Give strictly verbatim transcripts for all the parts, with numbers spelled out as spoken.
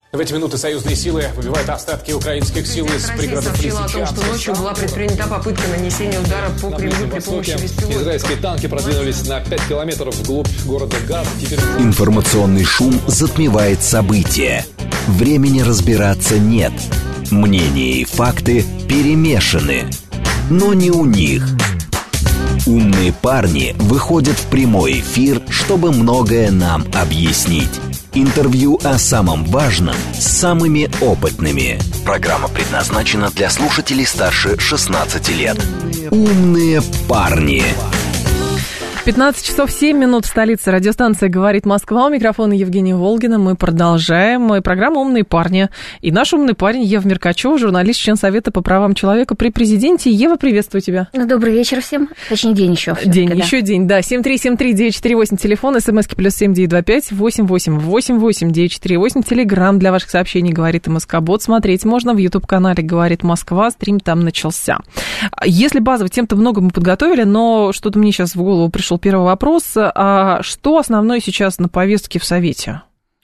В эти минуты союзные силы выбивают остатки украинских сил из пригородов сообщила о том, что ночью была предпринята попытка нанесения удара по Кремлю при помощи беспилотников. Израильские танки продвинулись на пять километров вглубь города Газа. Теперь... Информационный шум затмевает события. Времени разбираться нет. Мнения и факты перемешаны. Но не у них. Умные парни выходят в прямой эфир, чтобы многое нам объяснить. Интервью о самом важном с самыми опытными. Программа предназначена для слушателей старше шестнадцати лет. Умные парни. пятнадцать часов семь минут в столице. Радиостанция «Говорит Москва». У микрофона Евгения Волгина. Мы продолжаем. И программа «Умные парни». И наш умный парень Ева Меркачева, журналист, член Совета по правам человека при президенте. Ева, приветствую тебя. Добрый вечер всем. Точнее, день еще. День, да. еще день, да. семь три семь три девять четыре восемь, телефон, смски плюс семь девять два пять восемь восемь восемь восемь девять четыре восемь, телеграмм для ваших сообщений «Говорит МСК-бот». Смотреть можно в ютуб-канале «Говорит Москва». Стрим там начался. Если базово, тем-то много мы подготовили, но что-то мне сейчас в голову пришел первый вопрос. А что основное сейчас на повестке в Совете?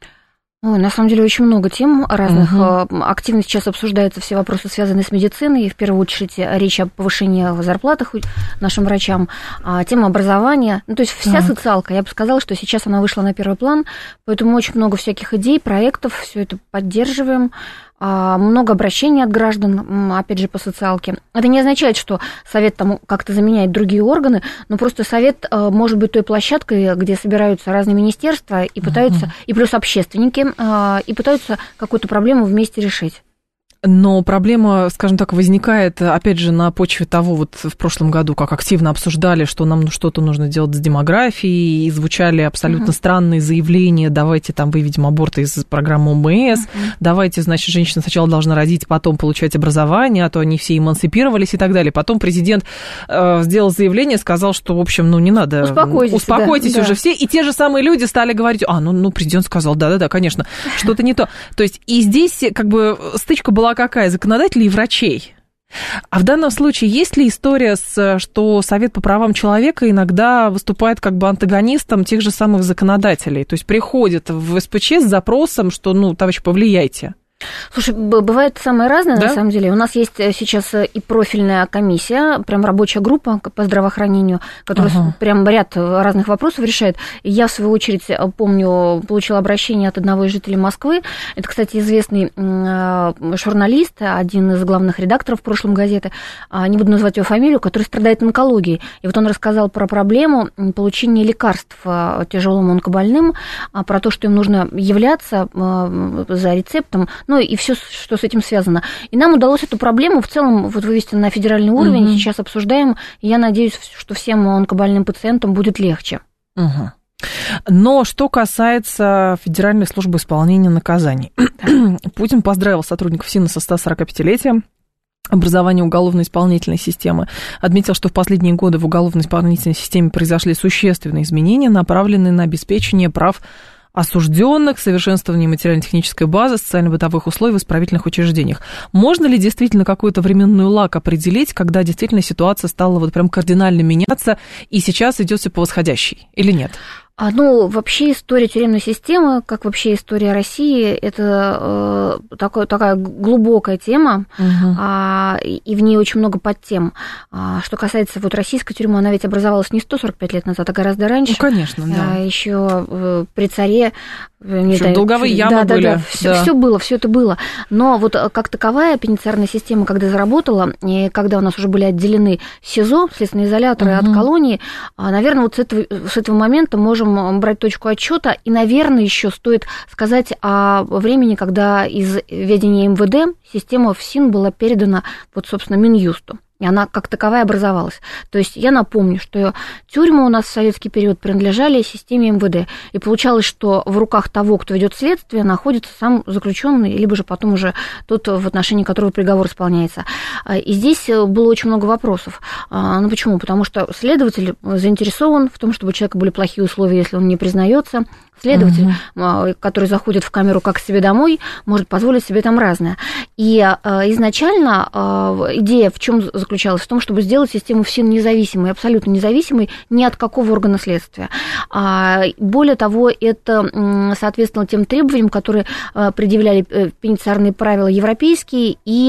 Ой, на самом деле очень много тем разных. Угу. Активно сейчас обсуждаются все вопросы, связанные с медициной. И в первую очередь речь о повышении зарплат нашим врачам. Тема образования. Ну, то есть вся так. социалка, я бы сказала, что сейчас она вышла на первый план. Поэтому очень много всяких идей, проектов. Все это поддерживаем. Много обращений от граждан, опять же, по социалке. Это не означает, что Совет там как-то заменяет другие органы, но просто Совет может быть той площадкой, где собираются разные министерства и пытаются, uh-huh. и плюс общественники, и пытаются какую-то проблему вместе решить. Но проблема, скажем так, возникает, опять же, на почве того, вот в прошлом году, как активно обсуждали, что нам что-то нужно делать с демографией, и звучали абсолютно uh-huh. странные заявления: давайте там выведем аборты из программы ОМС, uh-huh. давайте, значит, женщина сначала должна родить, потом получать образование, а то они все эмансипировались и так далее. Потом президент э, сделал заявление, сказал, что, в общем, ну, не надо... Успокойтесь, успокойтесь да, уже да. все. И те же самые люди стали говорить: а, ну, ну президент сказал, да-да-да, конечно, что-то не то. То есть и здесь как бы стычка была какая? Законодателей и врачей. А в данном случае есть ли история, с, что Совет по правам человека иногда выступает как бы антагонистом тех же самых законодателей? То есть приходит в СПЧ с запросом, что, ну, товарищи, повлияйте. Слушай, бывает самое разное, да? На самом деле. У нас есть сейчас и профильная комиссия, прям рабочая группа по здравоохранению, которая ага. прям ряд разных вопросов решает. Я, в свою очередь, помню, получила обращение от одного из жителей Москвы. Это, кстати, известный журналист, один из главных редакторов в прошлом газеты, не буду называть его фамилию, который страдает онкологией. И вот он рассказал про проблему получения лекарств тяжелым онкобольным, про то, что им нужно являться за рецептом, ну и все, что с этим связано. И нам удалось эту проблему в целом вот вывести на федеральный уровень, угу. сейчас обсуждаем, и я надеюсь, что всем онкобольным пациентам будет легче. Угу. Но что касается Федеральной службы исполнения наказаний. Путин поздравил сотрудников СИНа со сто сорокапятилетием образования уголовно-исполнительной системы. Отметил, что в последние годы в уголовно-исполнительной системе произошли существенные изменения, направленные на обеспечение прав осужденных, совершенствование материально-технической базы, социально-бытовых условий в исправительных учреждениях. Можно ли действительно какую-то временную лак определить, когда действительно ситуация стала вот прям кардинально меняться, и сейчас идет все по восходящей, или нет? А, ну, вообще история тюремной системы, как вообще история России, это э, такое, такая глубокая тема, угу. а, и в ней очень много подтем. А, что касается вот российской тюрьмы, она ведь образовалась не сто сорок пять лет назад, а гораздо раньше. Ну, конечно, да. А, еще э, при царе... Еще долговые ямы да, были. Да, да, все, да. все было, все это было. Но вот как таковая пенитенциарная система, когда заработала, и когда у нас уже были отделены СИЗО, следственные изоляторы угу. от колонии, наверное, вот с этого, с этого момента можем брать точку отсчета. И, наверное, еще стоит сказать о времени, когда из ведения МВД система ФСИН была передана, вот, собственно, Минюсту. И она как таковая образовалась. То есть я напомню, что тюрьмы у нас в советский период принадлежали системе МВД. И получалось, что в руках того, кто ведет следствие, находится сам заключенный, либо же потом уже тот, в отношении которого приговор исполняется. И здесь было очень много вопросов. Ну почему? Потому что следователь заинтересован в том, чтобы у человека были плохие условия, если он не признается. Следователь, uh-huh. который заходит в камеру как к себе домой, может позволить себе там разное. И изначально идея в чем заключалась? заключалась в том, чтобы сделать систему ФСИН независимой, абсолютно независимой ни от какого органа следствия. Более того, это соответствовало тем требованиям, которые предъявляли пенитенциарные правила европейские и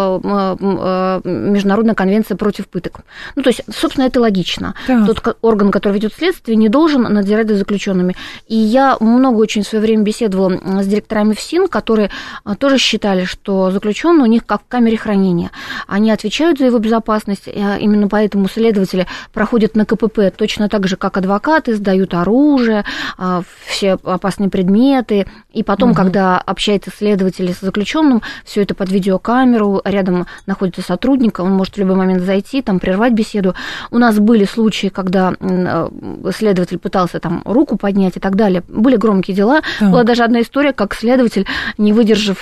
Международная конвенция против пыток. Ну, то есть, собственно, это логично. Да. Тот орган, который ведет следствие, не должен надзирать за заключенными. И я много очень в свое время беседовала с директорами ФСИН, которые тоже считали, что заключенные у них как в камере хранения. Они отвечают за его безопасность, именно поэтому следователи проходят на ка пэ пэ точно так же, как адвокаты, сдают оружие, все опасные предметы, и потом, угу. когда общается следователь с заключенным, все это под видеокамеру, рядом находится сотрудник, он может в любой момент зайти, там, прервать беседу. У нас были случаи, когда следователь пытался там руку поднять и так далее. Были громкие дела. Да. Была даже одна история, как следователь, не выдержав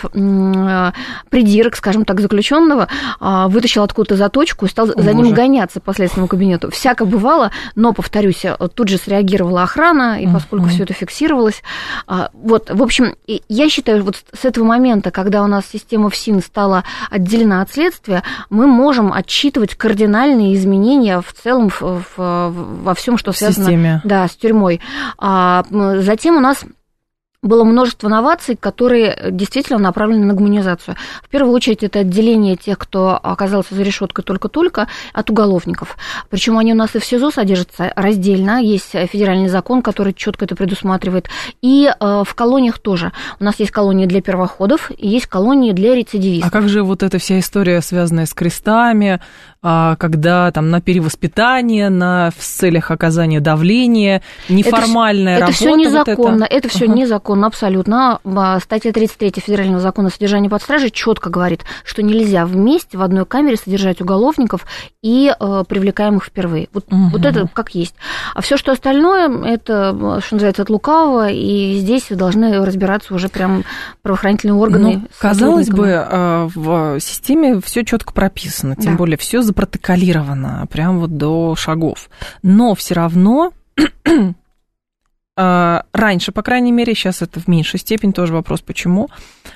придирок, скажем так, заключенного, вытащил откуда-то заточку и стал О, за ним Боже. гоняться по следственному кабинету. Всяко бывало, но, повторюсь, тут же среагировала охрана, и поскольку mm-hmm. все это фиксировалось. Вот, в общем, я считаю, вот с этого момента, когда у нас система ФСИН стала отделена от следствия, мы можем отсчитывать кардинальные изменения в целом в, в, во всем, что связано да, с тюрьмой. А затем у нас было множество новаций, которые действительно направлены на гуманизацию. В первую очередь, это отделение тех, кто оказался за решеткой только-только, от уголовников. Причем они у нас и в СИЗО содержатся раздельно. Есть федеральный закон, который четко это предусматривает. И в колониях тоже. У нас есть колонии для первоходов, и есть колонии для рецидивистов. А как же вот эта вся история, связанная с крестами, когда там на перевоспитание, на, в целях оказания давления, неформальная это, работа? Это все незаконно, вот это, это все uh-huh. незаконно, абсолютно. Статья тридцать три Федерального закона о содержании под стражей четко говорит, что нельзя вместе в одной камере содержать уголовников и э, привлекаемых впервые. Вот, uh-huh. вот это как есть. А все, что остальное, это, что называется, от лукавого, и здесь должны разбираться уже прям правоохранительные органы. Ну, казалось бы, в системе все четко прописано, тем да. более все запротоколировано, прям вот до шагов. Но все равно раньше, по крайней мере, сейчас это в меньшей степени, тоже вопрос, почему,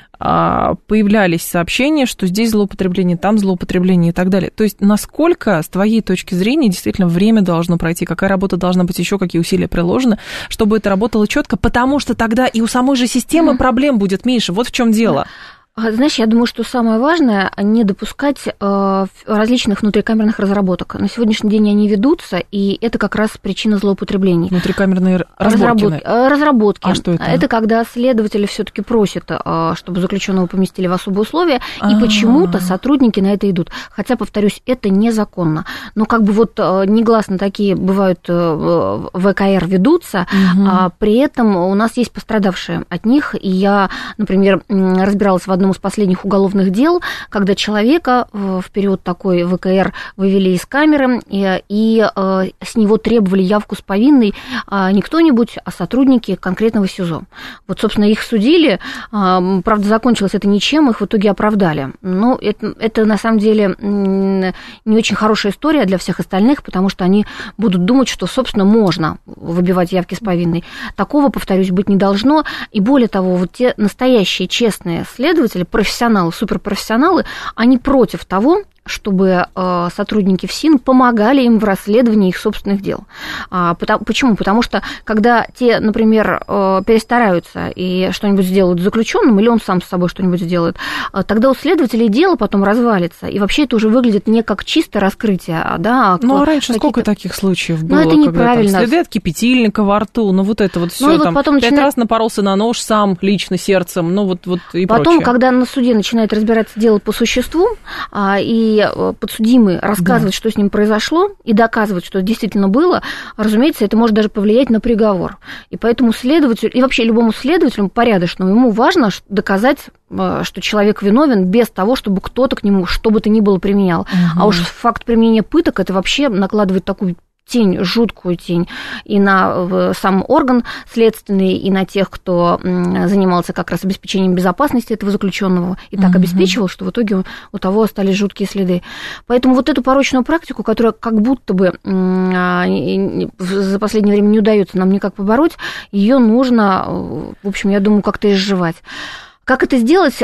появлялись сообщения, что здесь злоупотребление, там злоупотребление и так далее. То есть насколько, с твоей точки зрения, действительно время должно пройти, какая работа должна быть еще, какие усилия приложены, чтобы это работало четко, потому что тогда и у самой же системы mm-hmm. проблем будет меньше. Вот в чем дело. Знаешь, я думаю, что самое важное не допускать э, различных внутрикамерных разработок. На сегодняшний день они ведутся, и это как раз причина злоупотреблений. Внутрикамерные разработки? Разработ... Разработки. А что это? Это когда следователи все-таки просят, э, чтобы заключенного поместили в особые условия, А-а-а. и почему-то сотрудники на это идут. Хотя, повторюсь, это незаконно. Но как бы вот э, негласно такие бывают э, вэ ка эр ведутся, угу. а при этом у нас есть пострадавшие от них, и я, например, разбиралась в одном из последних уголовных дел, когда человека в период такой вэ ка эр вывели из камеры, и, и с него требовали явку с повинной не кто-нибудь, а сотрудники конкретного СИЗО. Вот, собственно, их судили, правда, закончилось это ничем, их в итоге оправдали. Но это, это на самом деле не очень хорошая история для всех остальных, потому что они будут думать, что, собственно, можно выбивать явки с повинной. Такого, повторюсь, быть не должно. И более того, вот те настоящие честные следователи, профессионалы, суперпрофессионалы, они против того, чтобы э, сотрудники ФСИН помогали им в расследовании их собственных дел. А, потому, почему? Потому что, когда те, например, э, перестараются и что-нибудь сделают с заключенным, или он сам с собой что-нибудь сделает, э, тогда у следователей дело потом развалится. И вообще это уже выглядит не как чистое раскрытие. Да, а ну, а раньше сколько таких случаев было? Ну, это неправильно. Когда, там, следы от кипятильника во рту, ну, вот это вот все, ну, там, вот пять начинает... раз напоролся на нож сам, лично, сердцем, ну, вот, вот и потом, прочее. Когда на суде начинает разбираться дело по существу, а, и подсудимый рассказывать, да. что с ним произошло, и доказывать, что это действительно было, разумеется, это может даже повлиять на приговор. И поэтому следователю, и вообще любому следователю порядочному, ему важно доказать, что человек виновен без того, чтобы кто-то к нему что бы то ни было применял. Угу. А уж факт применения пыток, это вообще накладывает такую тень, жуткую тень и на сам орган следственный, и на тех, кто занимался как раз обеспечением безопасности этого заключенного, и так mm-hmm. обеспечивал, что в итоге у того остались жуткие следы. Поэтому вот эту порочную практику, которая как будто бы за последнее время не удается нам никак побороть, ее нужно, в общем, я думаю, как-то изживать. Как это сделать?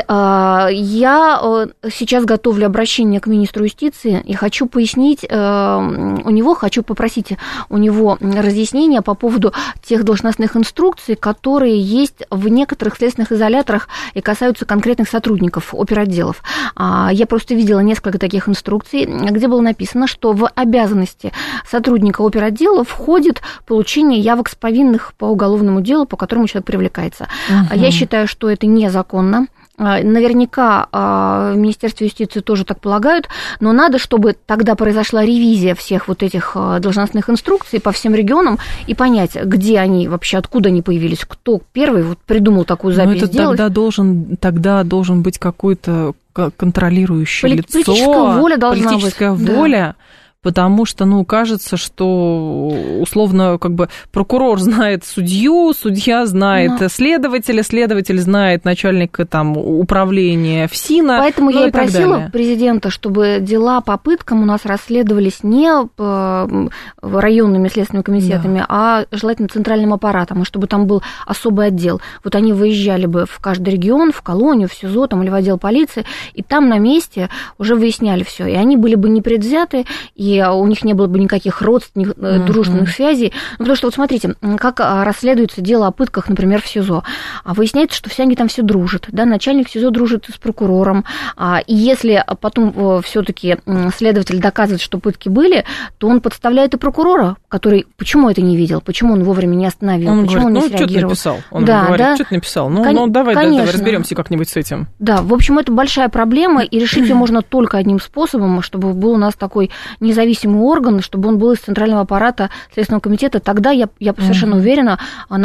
Я сейчас готовлю обращение к министру юстиции и хочу пояснить у него, хочу попросить у него разъяснения по поводу тех должностных инструкций, которые есть в некоторых следственных изоляторах и касаются конкретных сотрудников оперотделов. Я просто видела несколько таких инструкций, где было написано, что в обязанности сотрудника оперотдела входит получение явок с повинных по уголовному делу, по которому человек привлекается. Uh-huh. Я считаю, что это незаконно. Наверняка в Министерстве юстиции тоже так полагают, но надо, чтобы тогда произошла ревизия всех вот этих должностных инструкций по всем регионам и понять, где они вообще, откуда они появились, кто первый вот придумал такую запись сделать. Но это тогда должен, тогда должен быть какой-то контролирующее Поли- лицо. Политическая воля должна политическая быть. воля. Да. Потому что, ну, кажется, что, условно, как бы прокурор знает судью, судья знает Но... следователя, следователь знает начальника там управления ФСИНа. Поэтому ну, я и просила президента, чтобы дела по пыткам у нас расследовались не районными следственными комитетами, да. а желательно центральным аппаратом, и чтобы там был особый отдел. Вот они выезжали бы в каждый регион, в колонию, в СИЗО там, или в отдел полиции, и там на месте уже выясняли все. И они были бы непредвзяты, и у них не было бы никаких родственных, uh-huh. дружественных связей. Ну, потому что, вот смотрите, как расследуется дело о пытках, например, в СИЗО. Выясняется, что все они там все дружат. Да? Начальник СИЗО дружит с прокурором. И если потом все-таки следователь доказывает, что пытки были, то он подставляет и прокурора, который почему это не видел, почему он вовремя не остановил, он почему говорит, он не ну, среагировал. Что ты написал? Он да, говорит, да. что ты написал? Ну, Кон- ну давай, конечно. давай разберемся как-нибудь с этим. Да, в общем, это большая проблема, и решить ее можно только одним способом, чтобы был у нас такой независимый орган, чтобы он был из центрального аппарата Следственного комитета, тогда, я, я совершенно uh-huh. уверена,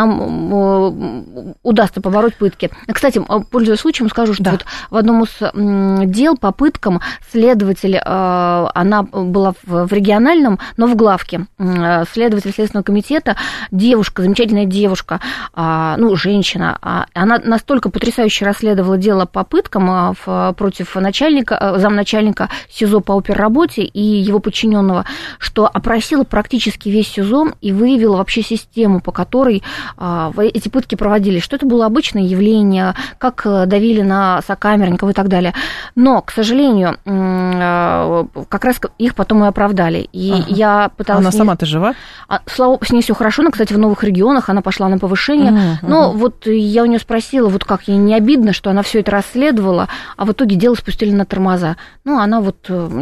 нам удастся побороть пытки. Кстати, пользуясь случаем, скажу, что да. вот в одном из дел по пыткам следователь, она была в региональном, но в главке, следователь Следственного комитета, девушка, замечательная девушка, ну, женщина, она настолько потрясающе расследовала дело по пыткам против начальника, замначальника СИЗО по оперработе и его подчиненного, что опросила практически весь СИЗО и выявила вообще систему, по которой эти пытки проводились, что это было обычное явление, как давили на сокамерников и так далее. Но, к сожалению, как раз их потом и оправдали. И ага. я пыталась... Она сама-то жива? Слава, с ней все хорошо, но, кстати, в новых регионах она пошла на повышение. Ага, но ага. вот я у нее спросила, вот как ей не обидно, что она все это расследовала, а в итоге дело спустили на тормоза. Ну, она вот...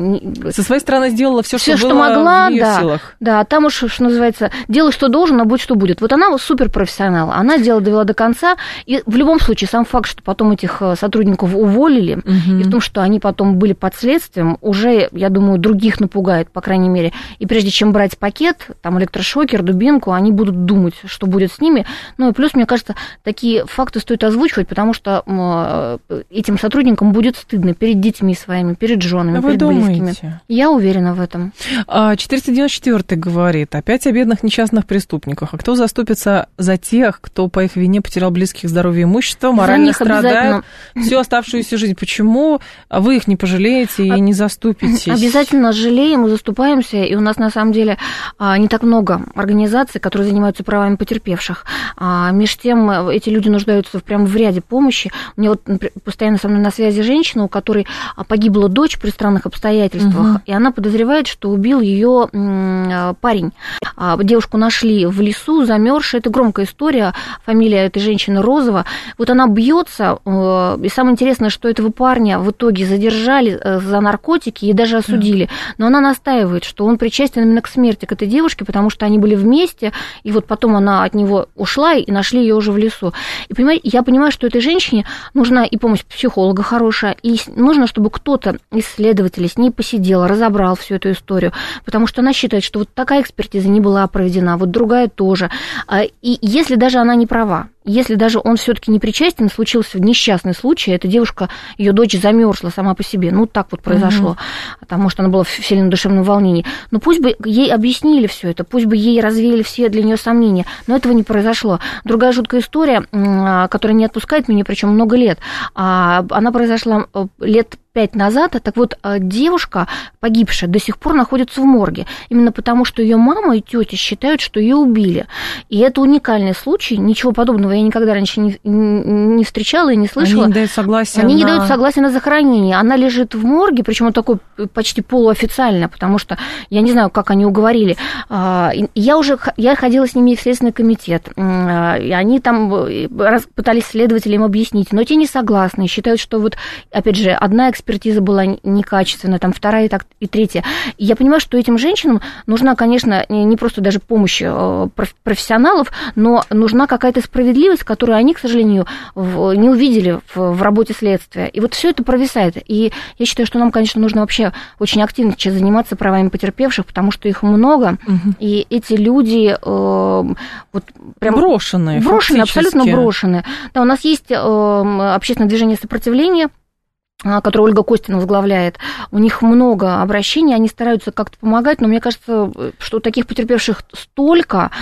Со своей стороны сделала все, что, что было могла, в её да, силах. Да, там уж, что называется, делай, что должен, а будь, что будет. Вот она суперпрофессионал, она дело довела до конца, и в любом случае сам факт, что потом этих сотрудников уволили, угу. и в том, что они потом были под следствием, уже, я думаю, других напугает, по крайней мере. И прежде чем брать пакет, там, электрошокер, дубинку, они будут думать, что будет с ними. Ну и плюс, мне кажется, такие факты стоит озвучивать, потому что этим сотрудникам будет стыдно перед детьми своими, перед женами, а перед вы близкими. Думаете? Я уверена в этом. четыреста девяносто четвёртый говорит, опять о бедных несчастных преступниках. А кто заступится за тех, кто по их вине потерял близких, здоровье, имущество, морально страдает всю оставшуюся жизнь? Почему вы их не пожалеете и не заступитесь? Обязательно жалеем и заступаемся, и у нас на самом деле не так много организаций, которые занимаются правами потерпевших. Между тем, эти люди нуждаются прямо в ряде помощи. У меня вот постоянно со мной на связи женщина, у которой погибла дочь при странных обстоятельствах, угу. и она подозревает, что убил ее парень. Девушку нашли в лесу, замерзшей. Это громкая история. Фамилия этой женщины Розова. Вот она бьется, и самое интересное, что этого парня в итоге задержали за наркотики и даже осудили. Но она настаивает, что он причастен именно к смерти к этой девушке, потому что они были вместе, и вот потом она от него ушла, и нашли ее уже в лесу. И понимаете, я понимаю, что этой женщине нужна и помощь психолога хорошая, и нужно, чтобы кто-то из следователей с ней посидел, разобрал всю эту историю, потому что она считает, что вот такая экспертиза не была проведена, вот другая тоже. И если даже она не права, если даже он все-таки не причастен, случился несчастный случай, эта девушка, ее дочь замерзла сама по себе, ну так вот произошло, mm-hmm. потому что она была в сильном душевном волнении. Но пусть бы ей объяснили все это, пусть бы ей развеяли все для нее сомнения, но этого не произошло. Другая жуткая история, которая не отпускает меня, причем много лет, она произошла лет пять назад. Так вот, девушка, погибшая, до сих пор находится в морге, именно потому что ее мама и тетя считают, что ее убили. И это уникальный случай, ничего подобного подобного я никогда раньше не, не встречала и не слышала. Они не дают согласия Они на... не дают согласия на захоронение. Она лежит в морге, причем такой почти полуофициально, потому что я не знаю, как они уговорили. Я уже я ходила с ними в Следственный комитет, и они там пытались следователи им объяснить, но те не согласны, считают, что вот, опять же, одна экспертиза была некачественная, там вторая и, так, и третья. И я понимаю, что этим женщинам нужна, конечно, не просто даже помощь профессионалов, но нужна какая-то справедливость, которую они, к сожалению, не увидели в работе следствия. И вот все это провисает. И я считаю, что нам, конечно, нужно вообще очень активно сейчас заниматься правами потерпевших, потому что их много, угу. и эти люди э, вот прям брошенные, брошенные, абсолютно брошенные. Да, у нас есть э, общественное движение сопротивления, которую Ольга Костина возглавляет. У них много обращений, они стараются как-то помогать, но мне кажется, что таких потерпевших столько,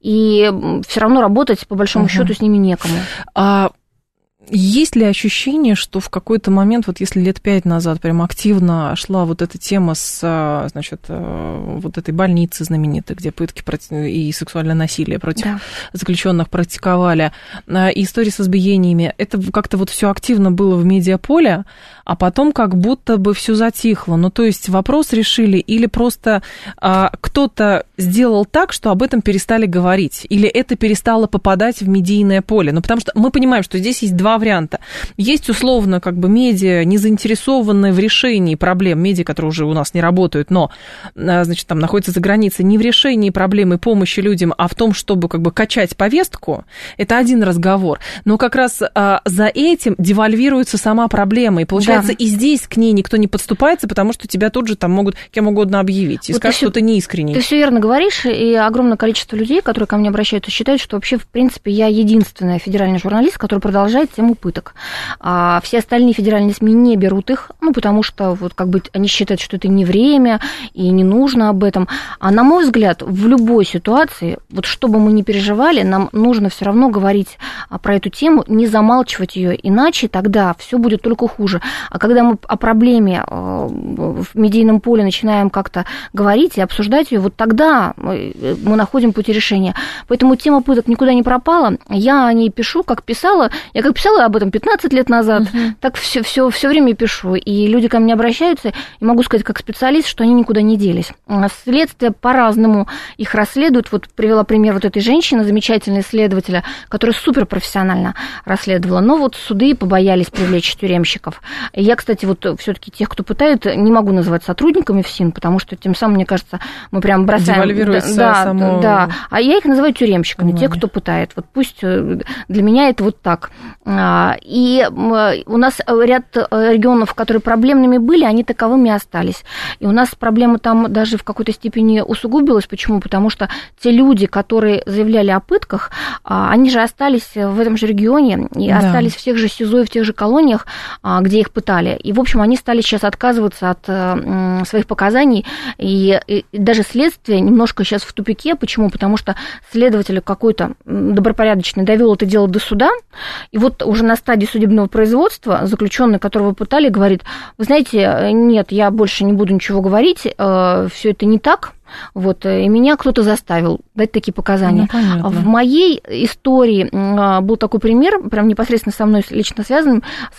и все равно работать, по большому угу. счету, с ними некому. А есть ли ощущение, что в какой-то момент, вот если лет пять назад прям активно шла вот эта тема с, значит, вот этой больницы знаменитой, где пытки и сексуальное насилие против да. заключенных практиковали, и истории с избиениями, это как-то вот все активно было в медиаполе, а потом как будто бы все затихло. Ну, то есть вопрос решили, или просто а, кто-то сделал так, что об этом перестали говорить, или это перестало попадать в медийное поле. Ну, потому что мы понимаем, что здесь есть два варианта. Есть, условно, как бы медиа, не заинтересованные в решении проблем, медиа, которые уже у нас не работают, но, значит, там находятся за границей, не в решении проблемы помощи людям, а в том, чтобы как бы качать повестку, это один разговор. Но как раз а, за этим девальвируется сама проблема, и получается, да. и здесь к ней никто не подступается, потому что тебя тут же там могут кем угодно объявить и вот сказать, что ты неискренний. Ты все верно говоришь, и огромное количество людей, которые ко мне обращаются, считают, что вообще, в принципе, я единственная федеральный журналист, который продолжает тему пыток. А все остальные федеральные СМИ не берут их, ну, потому что вот как бы они считают, что это не время и не нужно об этом. А на мой взгляд, в любой ситуации, вот что бы мы ни переживали, нам нужно все равно говорить про эту тему, не замалчивать ее, иначе тогда все будет только хуже. А когда мы о проблеме в медийном поле начинаем как-то говорить и обсуждать ее, вот тогда мы находим пути решения. Поэтому тема пыток никуда не пропала. Я о ней пишу, как писала. Я как писала об этом пятнадцать лет назад, uh-huh. так все, все, все время пишу. И люди ко мне обращаются, и могу сказать как специалист, что они никуда не делись. Следствие по-разному их расследует. Вот привела пример вот этой женщины, замечательной следователя, которая суперпрофессионально расследовала. Но вот суды побоялись привлечь тюремщиков. Я, кстати, вот все-таки тех, кто пытает, не могу называть сотрудниками ФСИН, потому что тем самым, мне кажется, мы прям бросаем... Девальвируется да, само... да. А я их называю тюремщиками, Внимание. Тех, кто пытает. Вот пусть для меня это вот так. И у нас ряд регионов, которые проблемными были, они таковыми остались. И у нас проблема там даже в какой-то степени усугубилась. Почему? Потому что те люди, которые заявляли о пытках, они же остались в этом же регионе и да. остались в тех же СИЗО и в тех же колониях, где их пытали. И, в общем, они стали сейчас отказываться от своих показаний. И, и даже следствие немножко сейчас в тупике. Почему? Потому что следователь какой-то добропорядочный довел это дело до суда, и вот уже на стадии судебного производства заключенный, которого пытали, говорит: вы знаете, нет, я больше не буду ничего говорить, все это не так. Вот, и меня кто-то заставил дать такие показания. Ну, в моей истории был такой пример, прям непосредственно со мной лично связанным,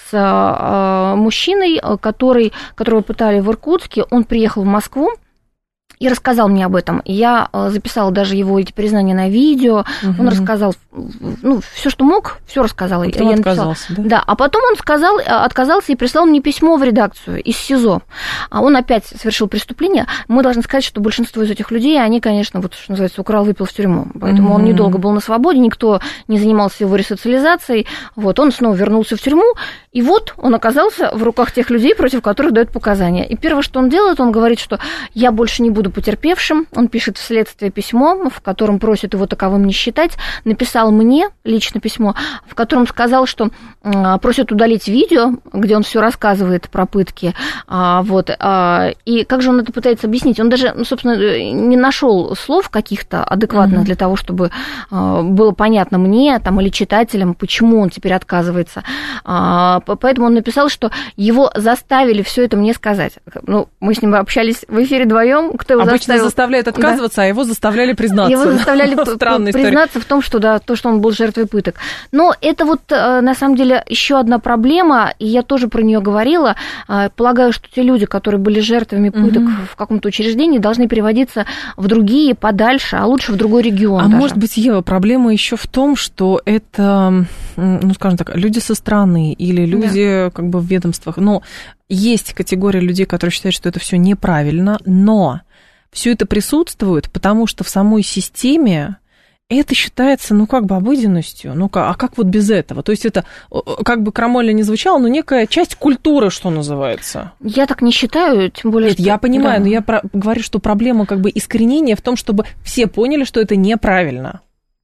с мужчиной, который, которого пытали в Иркутске. Он приехал в Москву и рассказал мне об этом. Я записала даже его эти признания на видео. Угу. Он рассказал, ну, все, что мог, все рассказал. А потом я отказался, да? Да, а потом он сказал, отказался и прислал мне письмо в редакцию из СИЗО. Он опять совершил преступление. Мы должны сказать, что большинство из этих людей, они, конечно, вот, что называется, украл, выпил в тюрьму. Поэтому угу. он недолго был на свободе, никто не занимался его ресоциализацией. Вот, он снова вернулся в тюрьму, и вот он оказался в руках тех людей, против которых дают показания. И первое, что он делает, он говорит, что я больше не буду потерпевшим. Он пишет в следствие письмо, в котором просит его таковым не считать. Написал мне лично письмо, в котором сказал, что просит удалить видео, где он все рассказывает про пытки. Вот. И как же он это пытается объяснить? Он даже, ну, собственно, не нашел слов каких-то адекватных mm-hmm. для того, чтобы было понятно мне там, или читателям, почему он теперь отказывается. поэтому он написал, что его заставили все это мне сказать. Ну, мы с ним общались в эфире вдвоем. Кто его Обычно заставил? заставляют отказываться, да. А его заставляли признаться. Его заставляли признаться в том, что, да, то, что он был жертвой пыток. Но это вот, на самом деле, еще одна проблема, и я тоже про нее говорила. Полагаю, что те люди, которые были жертвами пыток угу. в каком-то учреждении, должны переводиться в другие, подальше, а лучше в другой регион. А даже. Может быть, Ева, проблема еще в том, что это, ну, скажем так, люди со стороны или люди да. как бы в ведомствах. Но есть категория людей, которые считают, что это все неправильно, но все это присутствует, потому что в самой системе это считается, ну, как бы обыденностью. Ну, а как вот без этого? То есть это, как бы крамольно не звучало, но некая часть культуры, что называется. Я так не считаю, тем более... Нет, что... я понимаю, да. но я про- говорю, что проблема как бы искоренения в том, чтобы все поняли, что это неправильно.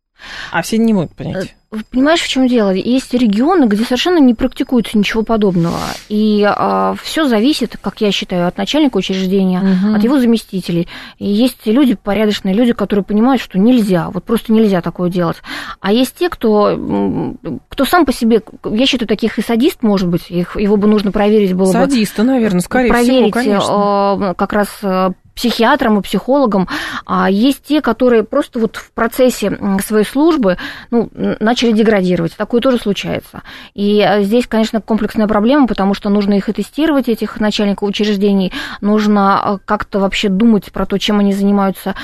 А все не могут понять. Понимаешь, в чем дело? Есть регионы, где совершенно не практикуется ничего подобного. И а, все зависит, как я считаю, от начальника учреждения, угу. от его заместителей. И есть люди, порядочные люди, которые понимают, что нельзя, вот просто нельзя такое делать. А есть те, кто, кто сам по себе, я считаю, таких и садист, может быть, их, его бы нужно проверить было Садиста, бы. Садиста, наверное, скорее проверить, всего, конечно. Как раз психиатрам и психологам, а есть те, которые просто вот в процессе своей службы ну, начали деградировать. Такое тоже случается. И здесь, конечно, комплексная проблема, потому что нужно их и тестировать, этих начальников учреждений, нужно как-то вообще думать про то, чем они занимаются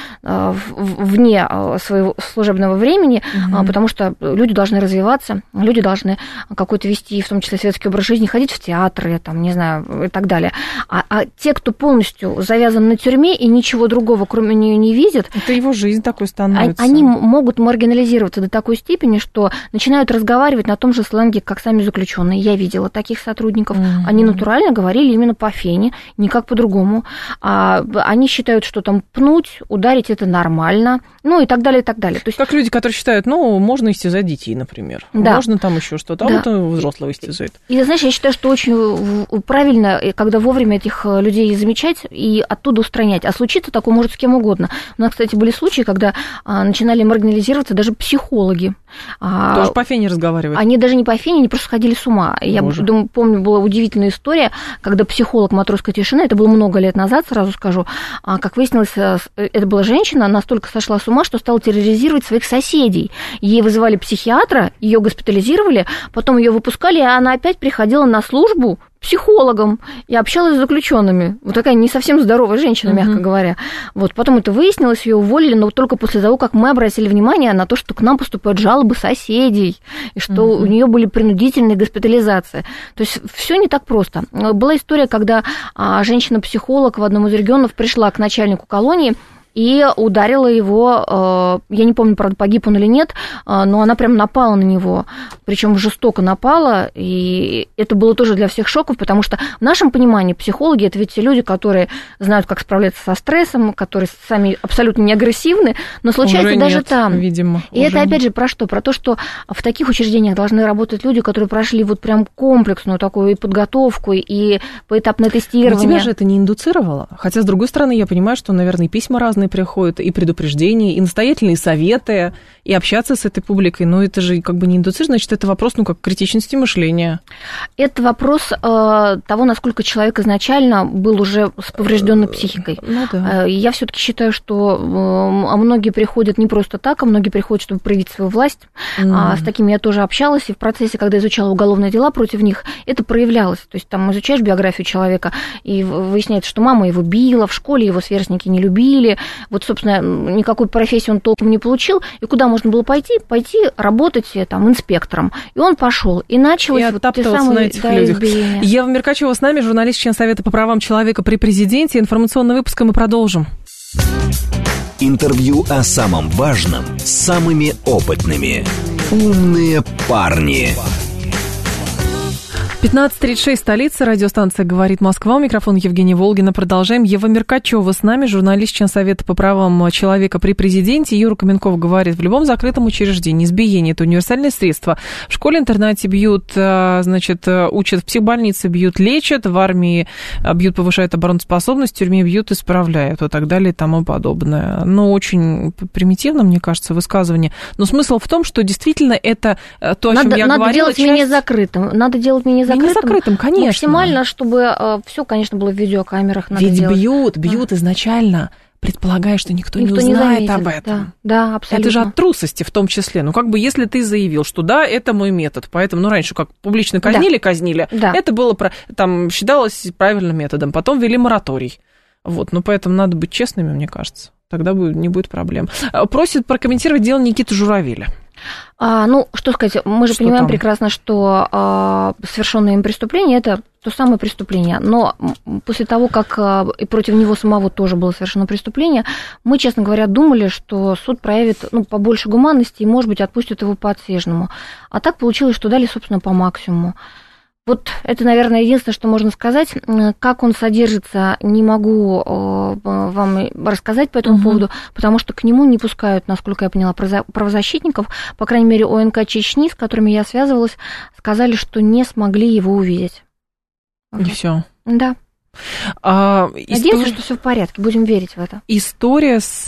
вне своего служебного времени, mm-hmm. потому что люди должны развиваться, люди должны какой-то вести, в том числе светский образ жизни, ходить в театры, там, не знаю, и так далее. А, а те, кто полностью завязан на тюрьме, и ничего другого, кроме нее, не видят. Это его жизнь такой становится. Они могут маргинализироваться до такой степени, что начинают разговаривать на том же сленге, как сами заключенные. Я видела таких сотрудников. Mm-hmm. Они натурально говорили именно по фене, никак по-другому. А они считают, что там пнуть, ударить это нормально, ну и так далее, и так далее. То есть... Как люди, которые считают, ну, можно истязать детей, например. Да. Можно там еще что-то, а да. вот взрослого истязают. И, знаешь, я считаю, что очень правильно, когда вовремя этих людей замечать и оттуда устранять. А случиться такое может с кем угодно. У нас, кстати, были случаи, когда а, начинали маргинализироваться даже психологи. Тоже а, по фене разговаривают. Они даже не по фене, они просто сходили с ума. Я думаю, помню, была удивительная история, когда психолог «Матросской тишины», это было много лет назад, сразу скажу, а, как выяснилось, это была женщина, настолько сошла с ума, что стала терроризировать своих соседей. Ей вызывали психиатра, ее госпитализировали, потом ее выпускали, и она опять приходила на службу психологом и общалась с заключенными. Вот такая не совсем здоровая женщина, мягко uh-huh. говоря. Вот. Потом это выяснилось, ее уволили, но только после того, как мы обратили внимание на то, что к нам поступают жалобы соседей, и что uh-huh. у нее были принудительные госпитализации. То есть все не так просто. Была история, когда женщина-психолог в одном из регионов пришла к начальнику колонии и ударила его, я не помню, правда, погиб он или нет, но она прям напала на него, причем жестоко напала, и это было тоже для всех шоков, потому что в нашем понимании психологи – это ведь те люди, которые знают, как справляться со стрессом, которые сами абсолютно не агрессивны, но случается уже даже нет, там. Видимо, и это, опять нет. же, про что? Про то, что в таких учреждениях должны работать люди, которые прошли вот прям комплексную такую и подготовку, и поэтапное тестирование. Но тебя же это не индуцировало? Хотя, с другой стороны, я понимаю, что, наверное, и письма разные приходят, и предупреждения, и настоятельные советы, и общаться с этой публикой, но это же как бы не индуцировано, значит, это вопрос, ну, как критичности мышления. Это вопрос э, того, насколько человек изначально был уже с поврежденной психикой. Ну, да. Я все-таки считаю, что э, многие приходят не просто так, а многие приходят, чтобы проявить свою власть. Mm. А, с такими я тоже общалась, и в процессе, когда изучала уголовные дела против них, это проявлялось. То есть там изучаешь биографию человека, и выясняется, что мама его била, в школе его сверстники не любили. Вот, собственно, никакой профессии он толком не получил. И куда можно было пойти? Пойти работать там инспектором. И он пошел. И началось и вот те самые на этих да, людях. избиения. Ева Меркачева с нами, журналист, член Совета по правам человека при президенте. Информационный выпуск мы продолжим. Интервью о самом важном с самыми опытными. Умные парни. пятнадцать тридцать шесть, столица, радиостанция «Говорит Москва». У микрофона Евгения Волгина. Продолжаем. Ева Меркачева с нами, журналист, член Совета по правам человека при президенте. Юра Каменков говорит, в любом закрытом учреждении избиение – это универсальное средство. В школе-интернате бьют, значит, учат, в психбольнице бьют, лечат, в армии бьют, повышают обороноспособность, в тюрьме бьют, исправляют, и так далее, и тому подобное. Но очень примитивно, мне кажется, высказывание. Но смысл в том, что действительно это то, о чем надо, я надо говорила. Надо делать часть... менее закрытым. Надо делать менее закрытым. Не закрытым, конечно. Максимально, чтобы э, все, конечно, было в видеокамерах. Надо Ведь делать. бьют, бьют да. изначально, предполагая, что никто, никто не узнает не об этом. Да, да, абсолютно. Это же от трусости в том числе. Ну, как бы, если ты заявил, что да, это мой метод, поэтому, ну, раньше как публично казнили, да. казнили, да. это было, там, считалось правильным методом. Потом ввели мораторий. Вот, ну, поэтому надо быть честными, мне кажется. Тогда не будет проблем. Просит прокомментировать дело Никиты Журавеля. А, ну, что сказать, мы же что понимаем там? прекрасно, что а, совершенное им преступление – это то самое преступление. Но после того, как а, и против него самого тоже было совершено преступление, мы, честно говоря, думали, что суд проявит ну, побольше гуманности и, может быть, отпустит его по отсиженному. А так получилось, что дали, собственно, по максимуму. Вот это, наверное, единственное, что можно сказать. Как он содержится, не могу вам рассказать по этому uh-huh. поводу, потому что к нему не пускают, насколько я поняла, правозащитников. По крайней мере, ОНК Чечни, с которыми я связывалась, сказали, что не смогли его увидеть. И вот. Все. Да. А, Надеемся, истор... что все в порядке, будем верить в это. История с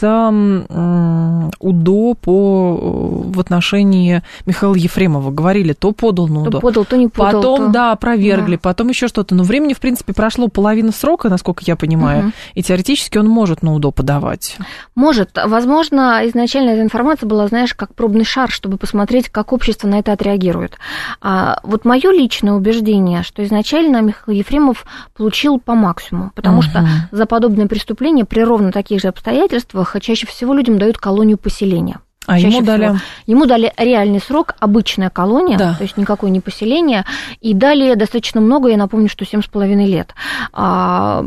э, УДО по, в отношении Михаила Ефремова. Говорили, то подал на УДО. То подал, то не подал. Потом, то... да, опровергли, да. потом еще что-то. Но времени, в принципе, прошло половина срока, насколько я понимаю, угу. и теоретически он может на УДО подавать. Может. Возможно, изначально эта информация была, знаешь, как пробный шар, чтобы посмотреть, как общество на это отреагирует. А вот мое личное убеждение, что изначально Михаил Ефремов получил по максимуму, потому uh-huh. что за подобное преступление при ровно таких же обстоятельствах чаще всего людям дают колонию поселения. А Чаще ему дали? Всего. Ему дали реальный срок, обычная колония, да. то есть никакое не поселение, и дали достаточно много, я напомню, что семь с половиной лет. А,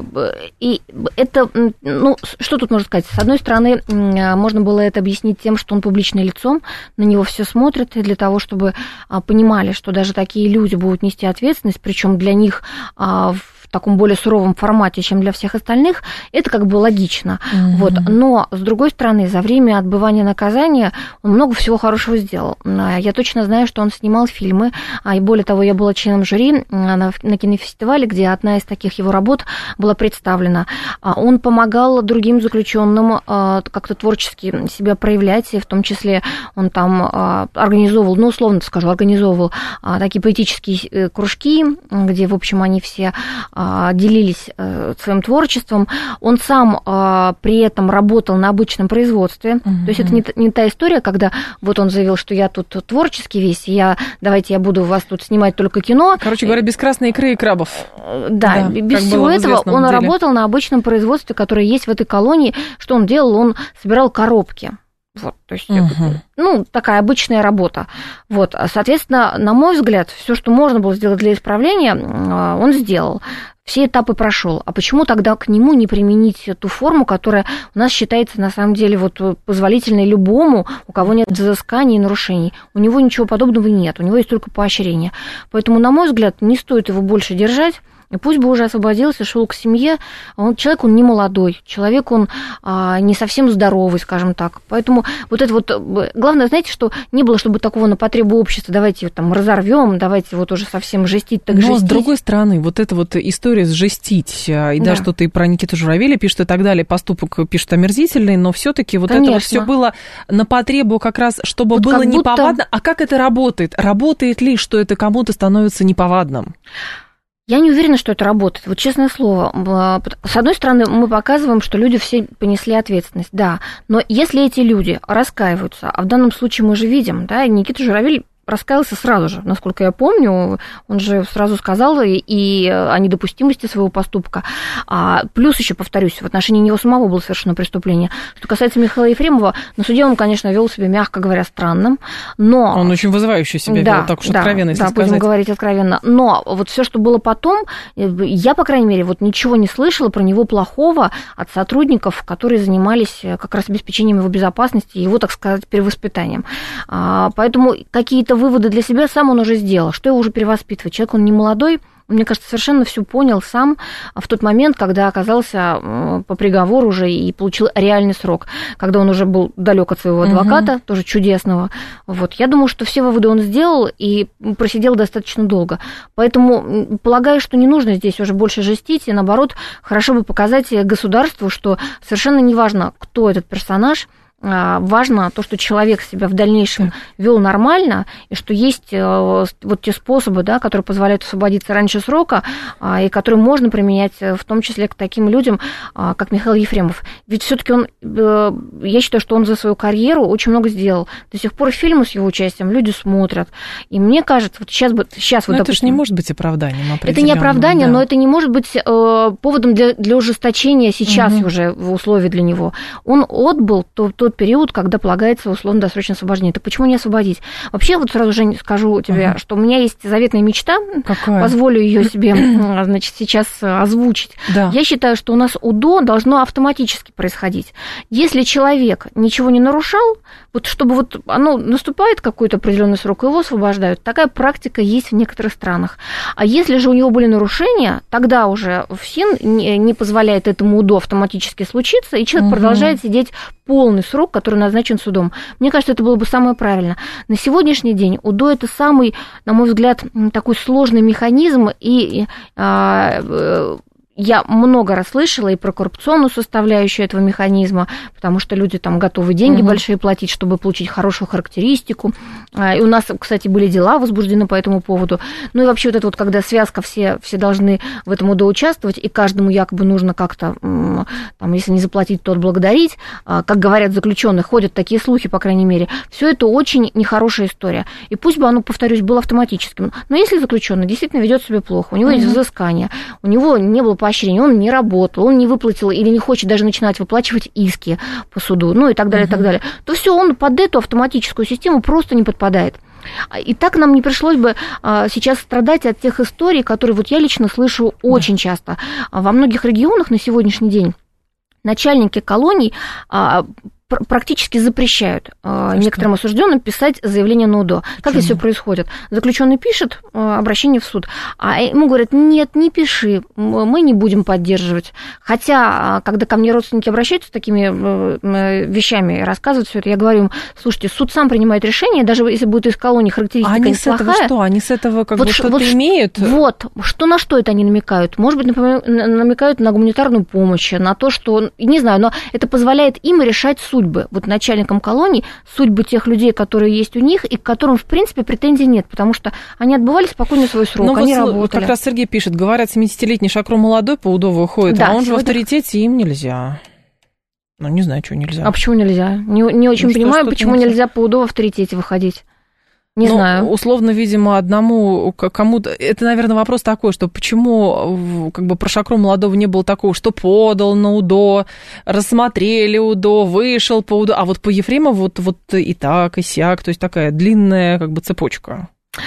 и это, ну, что тут можно сказать? С одной стороны, можно было это объяснить тем, что он публичное лицо, на него все смотрят, и для того, чтобы понимали, что даже такие люди будут нести ответственность, причем для них в в таком более суровом формате, чем для всех остальных, это как бы логично. Mm-hmm. Вот. Но, с другой стороны, за время отбывания наказания он много всего хорошего сделал. Я точно знаю, что он снимал фильмы, и более того, я была членом жюри на кинофестивале, где одна из таких его работ была представлена. Он помогал другим заключенным как-то творчески себя проявлять, и в том числе он там организовывал, ну, условно скажу, организовывал такие поэтические кружки, где, в общем, они все делились своим творчеством. Он сам при этом работал на обычном производстве. Mm-hmm. То есть это не, не та история, когда вот он заявил, что я тут творческий весь, я, давайте я буду у вас тут снимать только кино. Короче говоря, без красной икры и крабов. Да, да без всего этого он деле. работал на обычном производстве, которое есть в этой колонии. Что он делал? Он собирал коробки. Вот, то есть, uh-huh. это, ну, такая обычная работа. Вот, соответственно, на мой взгляд, все, что можно было сделать для исправления, он сделал. Все этапы прошел. А почему тогда к нему не применить ту форму, которая у нас считается, на самом деле, вот, позволительной любому, у кого нет взысканий и нарушений? У него ничего подобного нет, у него есть только поощрение. Поэтому, на мой взгляд, не стоит его больше держать. И пусть бы уже освободился, шел к семье. Он, человек, он не молодой, человек, он а, не совсем здоровый, скажем так. Поэтому вот это вот... Главное, знаете, что не было, чтобы такого на потребу общества, давайте там разорвем, давайте вот уже совсем жестить, так Но, жестить. с другой стороны, вот эта вот история с жестить, и да, да что-то и про Никиту Журавеля пишет и так далее, поступок пишет омерзительный, но все таки вот Конечно. это вот все было на потребу как раз, чтобы вот было неповадно. Будто... А как это работает? Работает ли, что это кому-то становится неповадным? Я не уверена, что это работает. Вот честное слово. С одной стороны, мы показываем, что люди все понесли ответственность, да. Но если эти люди раскаиваются, а в данном случае мы же видим, да, Никита Журавель раскаялся сразу же, насколько я помню, он же сразу сказал и, и о недопустимости своего поступка. А плюс еще, повторюсь, в отношении него самого было совершено преступление. Что касается Михаила Ефремова, на суде он, конечно, вел себя, мягко говоря, странным, но... Он очень вызывающий себя да, вел, так уж да, откровенно, если да, сказать. будем говорить откровенно. Но вот все, что было потом, я, по крайней мере, вот ничего не слышала про него плохого от сотрудников, которые занимались как раз обеспечением его безопасности, его, так сказать, перевоспитанием. Поэтому какие-то выводы для себя сам он уже сделал. Что его уже перевоспитывать? Человек, он не молодой, мне кажется, совершенно все понял сам в тот момент, когда оказался по приговору уже и получил реальный срок, когда он уже был далек от своего адвоката, угу. тоже чудесного. Вот. Я думаю, что все выводы он сделал и просидел достаточно долго. Поэтому полагаю, что не нужно здесь уже больше жестить, и наоборот, хорошо бы показать государству, что совершенно неважно, кто этот персонаж, важно то, что человек себя в дальнейшем вел нормально, и что есть вот те способы, да, которые позволяют освободиться раньше срока, и которые можно применять в том числе к таким людям, как Михаил Ефремов. Ведь все-таки он, я считаю, что он за свою карьеру очень много сделал. До сих пор фильмы с его участием люди смотрят. И мне кажется, вот сейчас, сейчас вот, но допустим, это же не может быть оправданием. Это не оправдание, да. Но это не может быть поводом для, для ужесточения сейчас угу. уже в условии для него. Он отбыл тот, тот период, когда полагается условно-досрочное освобождение. Так почему не освободить? Вообще, вот сразу же скажу тебе, угу. что у меня есть заветная мечта. Какая? Позволю ее себе, значит, сейчас озвучить. Да. Я считаю, что у нас УДО должно автоматически происходить. Если человек ничего не нарушал, вот чтобы вот оно наступает какой-то определенный срок, его освобождают. Такая практика есть в некоторых странах. А если же у него были нарушения, тогда уже ФСИН не позволяет этому УДО автоматически случиться, и человек угу. продолжает сидеть полный срок, который назначен судом. Мне кажется, это было бы самое правильное. На сегодняшний день УДО – это самый, на мой взгляд, такой сложный механизм, и а, я много раз слышала и про коррупционную составляющую этого механизма, потому что люди там готовы деньги угу. большие платить, чтобы получить хорошую характеристику. И у нас, кстати, были дела возбуждены по этому поводу. Ну и вообще вот это вот, когда связка, все, все должны в этом УДО участвовать, и каждому якобы нужно как-то, там, если не заплатить, то отблагодарить. Как говорят заключенные, ходят такие слухи, по крайней мере. Все это очень нехорошая история. И пусть бы оно, повторюсь, было автоматическим. Но если заключенный действительно ведет себя плохо, у него угу. есть взыскание, у него не было поощрения, он не работал, он не выплатил или не хочет даже начинать выплачивать иски по суду, ну и так далее, uh-huh. и так далее, то все, он под эту автоматическую систему просто не подпадает. И так нам не пришлось бы сейчас страдать от тех историй, которые вот я лично слышу очень часто. Во многих регионах на сегодняшний день начальники колоний практически запрещают а некоторым осужденным писать заявление на УДО. Почему? Как это все происходит? Заключенный пишет обращение в суд, а ему говорят: нет, не пиши, мы не будем поддерживать. Хотя, когда ко мне родственники обращаются с такими вещами и рассказывают все это, я говорю им: слушайте, суд сам принимает решение, даже если будет из колонии характеристика неплохая. Они с этого что? Они с этого как вот бы что-то вот, имеют? Вот, что на что это они намекают? Может быть, например, намекают на гуманитарную помощь, на то, что, не знаю, но это позволяет им решать судьбы. Вот начальникам колоний судьбы тех людей, которые есть у них, и к которым, в принципе, претензий нет, потому что они отбывали спокойно свой срок, но они вот работали. Как раз Сергей пишет, говорят, семидесятилетний Шакро молодой по УДО выходит, да, а он же в авторитете, им нельзя. Ну, не знаю, чего нельзя. А почему нельзя? Не, не очень ну, понимаю, почему нельзя? нельзя по УДО в авторитете выходить. Не ну, знаю. Условно, видимо, одному кому-то... Это, наверное, вопрос такой, что почему как бы про Шакро молодого не было такого, что подал на УДО, рассмотрели УДО, вышел по УДО, а вот по Ефремову вот, вот и так, и сяк, то есть такая длинная как бы цепочка.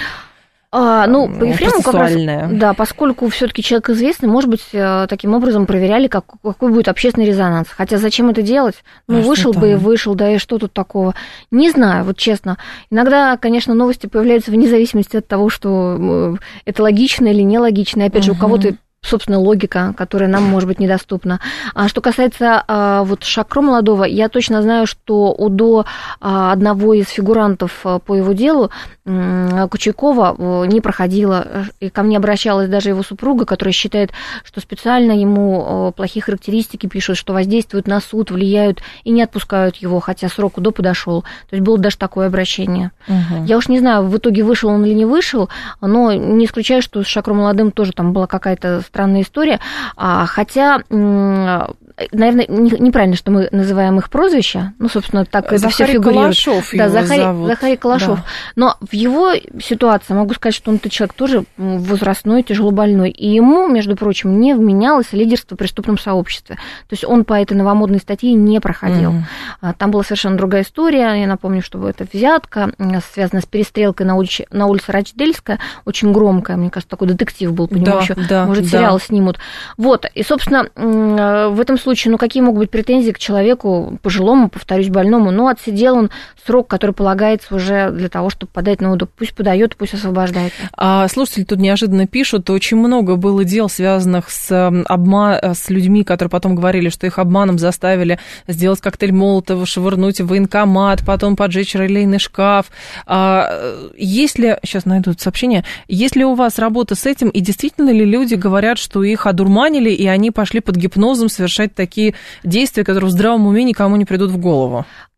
А, ну, по Ефремову как раз, да, поскольку все-таки человек известный, может быть, таким образом проверяли, как, какой будет общественный резонанс. Хотя зачем это делать? Ну, а вышел бы и вышел, да, и что тут такого? Не знаю, вот честно. Иногда, конечно, новости появляются вне зависимости от того, что это логично или нелогично. И опять же, угу. у кого-то собственно, логика, которая нам, может быть, недоступна. А что касается а, вот Шакро молодого, я точно знаю, что УДО а, одного из фигурантов по его делу, а, Кучакова, не проходило. И ко мне обращалась даже его супруга, которая считает, что специально ему плохие характеристики пишут, что воздействуют на суд, влияют и не отпускают его, хотя срок УДО подошел. То есть было даже такое обращение. Угу. Я уж не знаю, в итоге вышел он или не вышел, но не исключаю, что с Шакро молодым тоже там была какая-то странная история, хотя, наверное, неправильно, что мы называем их прозвища, ну, собственно, так это все фигурирует. Калашов да, его Захарий, зовут. Захарий Калашов. Да. Но в его ситуации могу сказать, что он-то человек тоже возрастной, тяжело больной, и ему, между прочим, не вменялось лидерство в преступном сообществе. То есть он по этой новомодной статье не проходил. Mm-hmm. Там была совершенно другая история. Я напомню, что это взятка, связанная с перестрелкой на улице, на улице Рачдельская, очень громкая, мне кажется, такой детектив был, по нему да, еще, да, может, да. сериал снимут. Вот, и, собственно, в этом случае, ну, какие могут быть претензии к человеку пожилому, повторюсь, больному? Ну, отсидел он срок, который полагается уже для того, чтобы подать на УДО. Пусть подает, пусть освобождается. А слушатели тут неожиданно пишут, очень много было дел, связанных с, обма... с людьми, которые потом говорили, что их обманом заставили сделать коктейль Молотова, швырнуть в военкомат, потом поджечь релейный шкаф. А, есть ли, сейчас найду сообщение, есть ли у вас работа с этим, и действительно ли люди говорят, что их одурманили, и они пошли под гипнозом совершать такие действия, которые в здравом уме никому не придут в голову?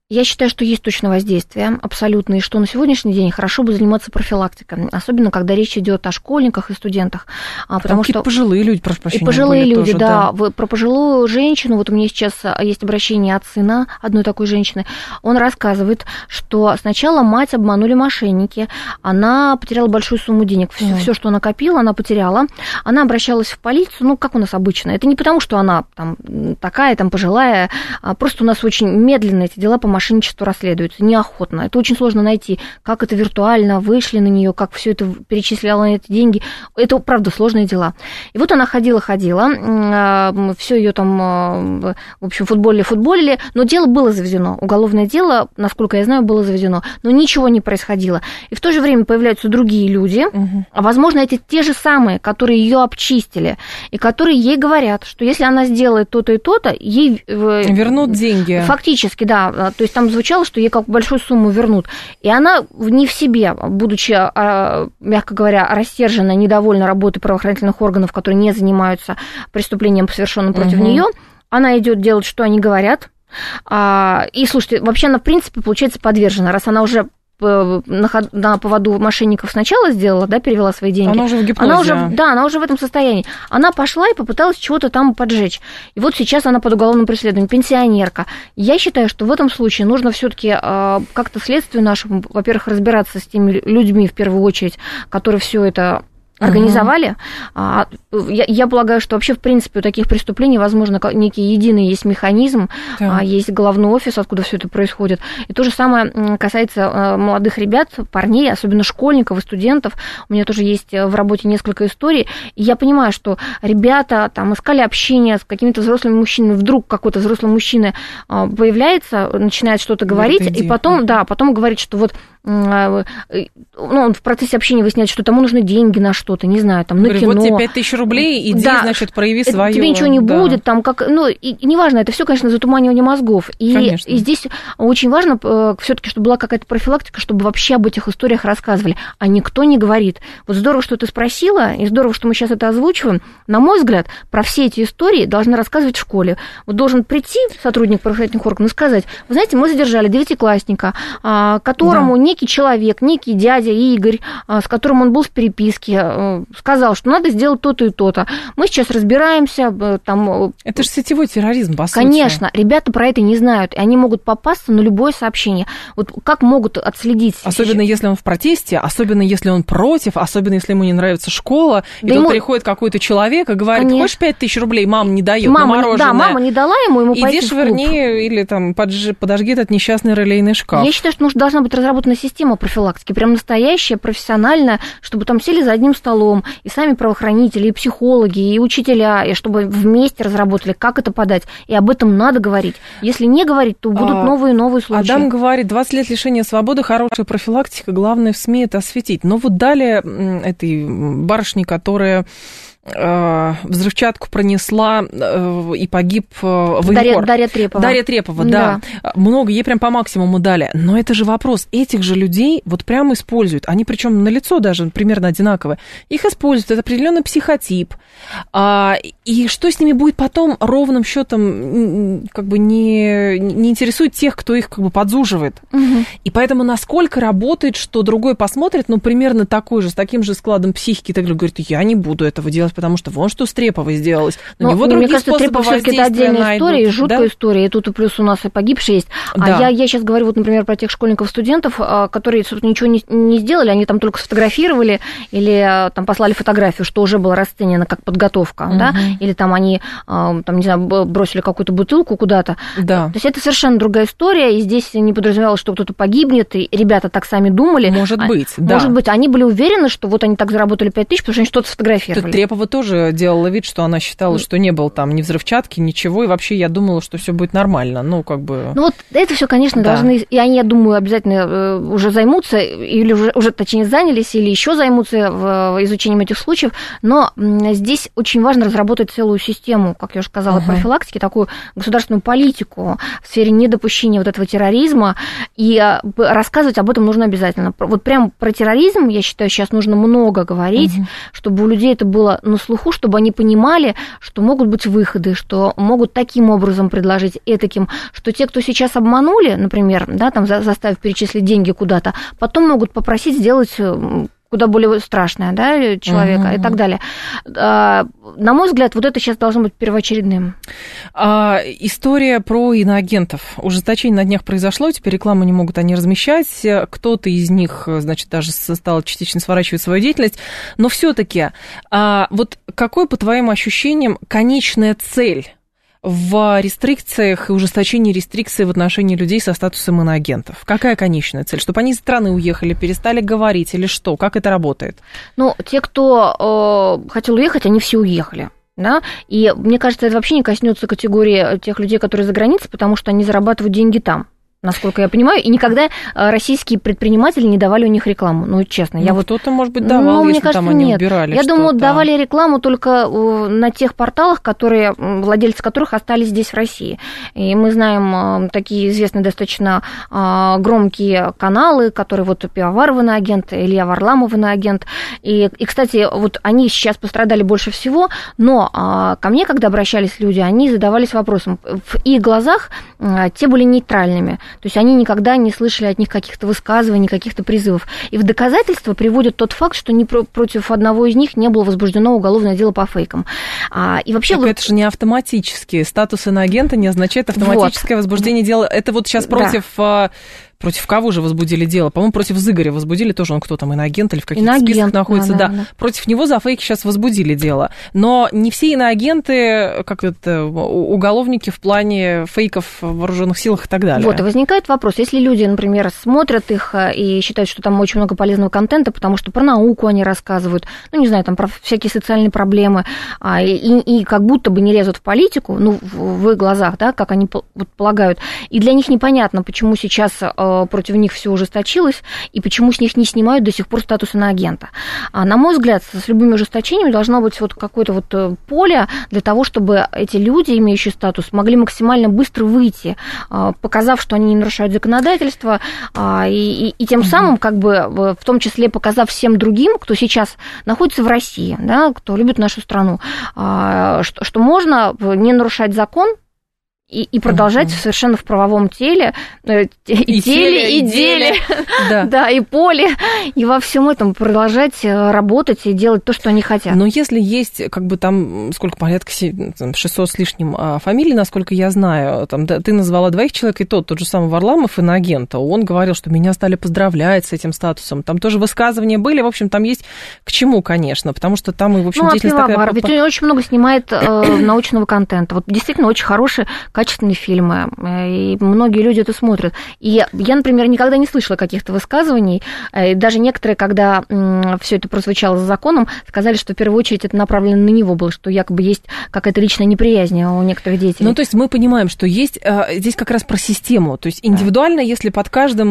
Я считаю, что есть точное воздействие, абсолютно, и что на сегодняшний день хорошо бы заниматься профилактикой, особенно когда речь идет о школьниках и студентах. Потому что пожилые люди, прошу прощения, и пожилые люди, тоже, да. да. Про пожилую женщину, вот у меня сейчас есть обращение от сына одной такой женщины, он рассказывает, что сначала мать обманули мошенники, она потеряла большую сумму денег, все, mm. все, что накопила, она потеряла, она обращалась в полицию, ну, как у нас обычно, это не потому, что она там такая, там, пожилая, а просто у нас очень медленно эти дела по мошенничеству расследуются, неохотно. Это очень сложно найти, как это виртуально вышли на нее, как все это перечисляло на эти деньги. Это, правда, сложные дела. И вот она ходила-ходила, все ее там, в общем, футболили-футболили, но дело было заведено. Уголовное дело, насколько я знаю, было заведено, но ничего не происходило. И в то же время появляются другие люди, угу. а, возможно, эти те же самые, которые ее обчистили, и которые ей говорят, что если она сделает то-то и то-то, ей... Вернут деньги. Фактически, да. То есть там звучало, что ей как большую сумму вернут. И она не в себе, будучи, мягко говоря, рассержена, недовольна работой правоохранительных органов, которые не занимаются преступлением, совершенным против угу. нее, она идет делать, что они говорят. И, слушайте, вообще она, в принципе, получается подвержена, раз она уже на, на поводу мошенников сначала сделала, да, перевела свои деньги. Она уже в гипнозе. Она уже, да, она уже в этом состоянии. Она пошла и попыталась чего-то там поджечь. И вот сейчас она под уголовным преследованием, пенсионерка. Я считаю, что в этом случае нужно все-таки э, как-то следствию нашему, во-первых, разбираться с теми людьми, в первую очередь, которые все это организовали. Uh-huh. Я, я полагаю, что вообще, в принципе, у таких преступлений, возможно, некий единый есть механизм, yeah. есть головной офис, откуда все это происходит. И то же самое касается молодых ребят, парней, особенно школьников и студентов. У меня тоже есть в работе несколько историй. И я понимаю, что ребята там искали общение с какими-то взрослыми мужчинами. Вдруг какой-то взрослый мужчина появляется, начинает что-то говорить, и потом, да, потом говорит, что вот ну, он в процессе общения выясняет, что тому нужны деньги на что-то, не знаю, там, на Говорю, кино. Вот тебе пять тысяч рублей, иди, да, значит, прояви свое. Тебе ничего не да. будет, там, как, ну, и, и неважно, это все, конечно, затуманивание мозгов. И, и здесь очень важно все-таки, чтобы была какая-то профилактика, чтобы вообще об этих историях рассказывали, а никто не говорит. Вот здорово, что ты спросила, и здорово, что мы сейчас это озвучиваем. На мой взгляд, про все эти истории должны рассказывать в школе. Вот должен прийти сотрудник правоохранительных органов и сказать: вы знаете, мы задержали девятиклассника, которому да. некий человек, некий дядя Игорь, с которым он был в переписке, сказал, что надо сделать то-то и то-то. Мы сейчас разбираемся. Там... Это же сетевой терроризм, по сути. Конечно. Ребята про это не знают, и они могут попасться на любое сообщение. Вот как могут отследить? Особенно если он в протесте, особенно если он против, особенно если ему не нравится школа, да и ему... тут приходит какой-то человек и говорит: конечно. Хочешь пять тысяч рублей? Мама не дает мама, на мороженое. Да, мама не дала ему, ему пойти Иди в клуб. швырни или там подж... подожги этот несчастный релейный шкаф. Я считаю, что нужно, должна быть разработана система профилактики, прям настоящая, профессиональная, чтобы там сели за одним столом и сами правоохранители, и психологи, и учителя, и чтобы вместе разработали, как это подать. И об этом надо говорить. Если не говорить, то будут новые и новые случаи. Адам говорит: двадцать лет лишения свободы, хорошая профилактика, главное в СМИ это осветить. Но вот далее этой барышне, которая взрывчатку пронесла и погиб военкор. Дарья, Дарья Трепова. Дарья Трепова, да. да. Много, ей прям по максимуму дали. Но это же вопрос. Этих же людей вот прямо используют. Они причем на лицо даже примерно одинаковые. Их используют. Это определенный психотип. И что с ними будет потом, ровным счетом как бы не, не интересует тех, кто их как бы подзуживает. Угу. И поэтому насколько работает, что другой посмотрит, ну, примерно такой же, с таким же складом психики, так говорит: я не буду этого делать, потому что вон что с Треповой сделалось. Но, но мне кажется, Трепова все-таки это отдельная найдут. История, и жуткая да? история. И тут плюс у нас и погибший есть. Да. А я, я сейчас говорю, вот, например, про тех школьников-студентов, которые, собственно, ничего не, не сделали, они там только сфотографировали или там послали фотографию, что уже было расценено как подготовка, угу. да, или там они, там, не знаю, бросили какую-то бутылку куда-то. Да. То есть это совершенно другая история, и здесь не подразумевалось, что кто-то погибнет, и ребята так сами думали. Может быть, а, да. Может быть, они были уверены, что вот они так заработали пять тысяч, потому что они что-то сфотографировали. Тут Трепова тоже делала вид, что она считала, что не было там ни взрывчатки, ничего, и вообще я думала, что все будет нормально. Ну, как бы... Ну, вот это все, конечно, да. должны, и они, я думаю, обязательно уже займутся, или уже, уже точнее, занялись, или еще займутся в изучением этих случаев, но здесь очень важно разработать целую систему, как я уже сказала, uh-huh. профилактики, такую государственную политику в сфере недопущения вот этого терроризма, и рассказывать об этом нужно обязательно. Вот прям про терроризм, я считаю, сейчас нужно много говорить, uh-huh. чтобы у людей это было на слуху, чтобы они они понимали, что могут быть выходы, что могут таким образом предложить, этаким, что те, кто сейчас обманули, например, да, там заставив перечислить деньги куда-то, потом могут попросить сделать куда более страшное, да, человека uh-huh. и так далее. На мой взгляд, вот это сейчас должно быть первоочередным. А, история про иноагентов. Ужесточение на днях произошло, теперь рекламу не могут они размещать. Кто-то из них, значит, даже стал частично сворачивать свою деятельность. Но все-таки, а, вот какой, по твоим ощущениям, конечная цель в рестрикциях и ужесточении рестрикций в отношении людей со статусом иноагентов? Какая конечная цель? Чтобы они из страны уехали, перестали говорить или что? Как это работает? Ну, те, кто э, хотел уехать, они все уехали. Да? И мне кажется, это вообще не коснется категории тех людей, которые за границей, потому что они зарабатывают деньги там, насколько я понимаю, и никогда российские предприниматели не давали у них рекламу, ну, честно. Ну, я кто-то, вот, может быть, давал, ну, если мне кажется, там они нет. убирали Я что-то. думаю, давали рекламу только на тех порталах, которые, владельцы которых остались здесь, в России. И мы знаем такие известные достаточно громкие каналы, которые вот Пивоваров иноагент, Илья Варламов иноагент. И, и, кстати, вот они сейчас пострадали больше всего, но ко мне, когда обращались люди, они задавались вопросом. В их глазах те были нейтральными. То есть они никогда не слышали от них каких-то высказываний, каких-то призывов. И в доказательство приводит тот факт, что ни про- против одного из них не было возбуждено уголовное дело по фейкам. А, и вообще так вот... это же не автоматически. Статус иноагента не означает автоматическое вот. возбуждение дела. Это вот сейчас против... Да. Против кого же возбудили дело? По-моему, против Зыгоря возбудили тоже, он кто там, иноагент или в каких-то иноагент, списках находится, да, да. да. Против него за фейки сейчас возбудили дело. Но не все иноагенты, как это, уголовники в плане фейков в вооруженных силах и так далее. Вот, и возникает вопрос, если люди, например, смотрят их и считают, что там очень много полезного контента, потому что про науку они рассказывают, ну, не знаю, там про всякие социальные проблемы, и, и, и как будто бы не лезут в политику, ну, в, в их глазах, да, как они вот, полагают, и для них непонятно, почему сейчас против них все ужесточилось, и почему с них не снимают до сих пор статус иноагента. А, на мой взгляд, с любыми ужесточениями должно быть вот какое-то вот поле для того, чтобы эти люди, имеющие статус, могли максимально быстро выйти, показав, что они не нарушают законодательство, и, и, и тем самым, как бы, в том числе показав всем другим, кто сейчас находится в России, да, кто любит нашу страну, что, что можно не нарушать закон, И, и продолжать uh-huh. совершенно в правовом теле, э, и, и теле, и деле, да. да, и поле, и во всем этом продолжать работать и делать то, что они хотят. Но если есть, как бы там, сколько, порядка шестьсот с лишним фамилий, насколько я знаю, там, да, ты назвала двоих человек, и тот, тот же самый Варламов, иноагента, он говорил, что меня стали поздравлять с этим статусом, там тоже высказывания были, в общем, там есть к чему, конечно, потому что там и, в общем, ну, деятельность такая... такая... ведь он очень много снимает э, научного контента, вот действительно очень хороший, качественные фильмы, и многие люди это смотрят. И я, я, например, никогда не слышала каких-то высказываний, и даже некоторые, когда все это прозвучало за законом, сказали, что в первую очередь это направлено на него было, что якобы есть какая-то личная неприязнь у некоторых деятелей. Ну, то есть мы понимаем, что есть здесь как раз про систему, то есть индивидуально, да. Если под каждым,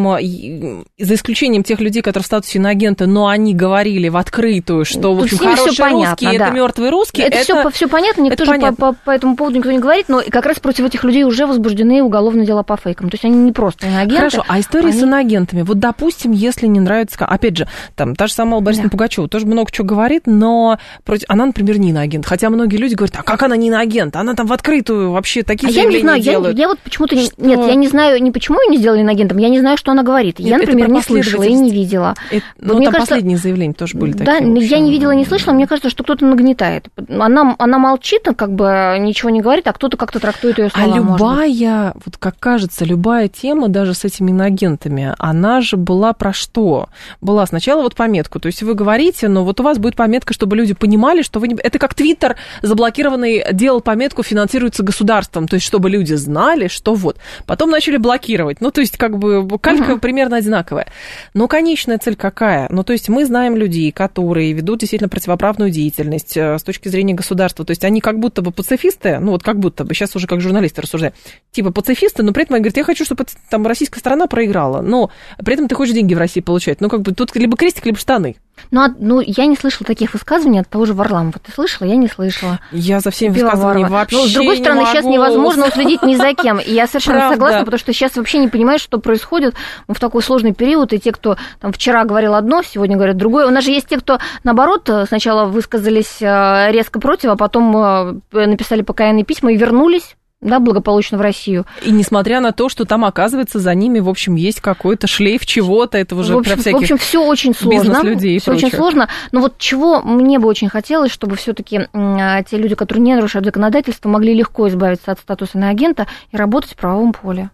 за исключением тех людей, которые в статусе иноагента, но они говорили в открытую, что, в общем, хороший понятно, русский, да. это мертвый русский. Это, это все понятно, никто же по, по, по этому поводу никто не говорит, но как раз против этих людей уже возбуждены уголовные дела по фейкам. То есть они не просто иноагенты. Хорошо, а история они... с иноагентами? Вот, допустим, если не нравится... Опять же, там, та же самая Борисовна да. Пугачева тоже много чего говорит, но против... она, например, не иноагент. Хотя многие люди говорят, а как она не иноагент? Она там в открытую вообще такие а заявления я не знаю, делает. Я, я вот почему-то... Что... Нет, я не знаю, не почему ее не сделали иноагентом, я не знаю, что она говорит. Нет, я, например, не слышала и не видела. Это, вот ну, там кажется... последние заявления тоже были да, такие. Да, я не видела, не слышала, мне кажется, что кто-то нагнетает. Она, она молчит, как бы ничего не говорит, а кто-то как-то трактует ее слова. А любая... Вот как кажется, любая тема, даже с этими иноагентами, она же была про что? Была сначала вот пометку, то есть вы говорите, но вот у вас будет пометка, чтобы люди понимали, что вы не... Это как Твиттер заблокированный делал пометку, финансируется государством, то есть чтобы люди знали, что вот. Потом начали блокировать, ну то есть как бы калька uh-huh. примерно одинаковая. Но конечная цель какая? Ну то есть мы знаем людей, которые ведут действительно противоправную деятельность с точки зрения государства, то есть они как будто бы пацифисты, ну вот как будто бы, сейчас уже как журналисты пацифисты рассуждают. Типа пацифисты, но при этом они говорят, я хочу, чтобы там российская сторона проиграла, но при этом ты хочешь деньги в России получать. Ну, как бы тут либо крестик, либо штаны. Ну, а, ну, я не слышала таких высказываний от того же Варламова. Ты слышала? Я не слышала. Я за всеми высказываниями вообще ну, с другой не стороны, могу. Сейчас невозможно уследить ни за кем. И я совершенно Правда. согласна, потому что сейчас вообще не понимаешь, что происходит. Мы в такой сложный период, и те, кто там вчера говорил одно, сегодня говорят другое. У нас же есть те, кто, наоборот, сначала высказались резко против, а потом написали покаянные письма и вернулись. Да, благополучно в Россию. И несмотря на то, что там, оказывается, за ними, в общем, есть какой-то шлейф чего-то, это уже в общем, про всяких в общем, все очень сложно. Бизнес-людей и все очень сложно. Но вот чего мне бы очень хотелось, чтобы все-таки те люди, которые не нарушают законодательство, могли легко избавиться от статуса иноагента и работать в правовом поле.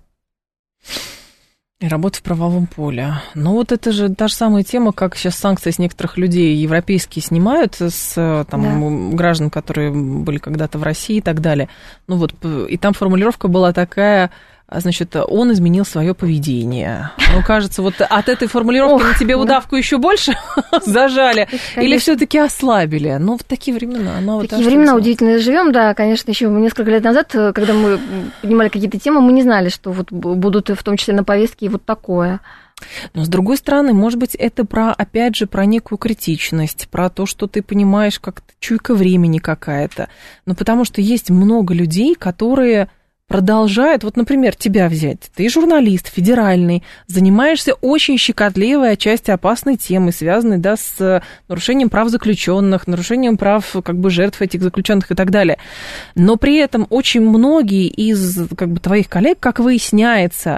И работа в правовом поле. Ну вот это же та же самая тема, как сейчас санкции с некоторых людей европейские снимают, с там, да. граждан, которые были когда-то в России и так далее. Ну вот, и там формулировка была такая... Значит, он изменил свое поведение. Ну, кажется, вот от этой формулировки Ох, на тебе удавку да. еще больше зажали, конечно. Или все-таки ослабили? Ну, в такие времена. В вот такие времена удивительно живем, да, конечно, еще несколько лет назад, когда мы поднимали какие-то темы, мы не знали, что вот будут в том числе на повестке и вот такое. Но, с другой стороны, может быть, это про, опять же, про некую критичность, про то, что ты понимаешь, как чуйка времени какая-то. Ну, потому что есть много людей, которые... продолжают, вот, например, тебя взять, ты журналист федеральный, занимаешься очень щекотливой, отчасти опасной темой, связанной, да, с нарушением прав заключенных, нарушением прав, как бы, жертв этих заключенных и так далее. Но при этом очень многие из, как бы, твоих коллег, как выясняется,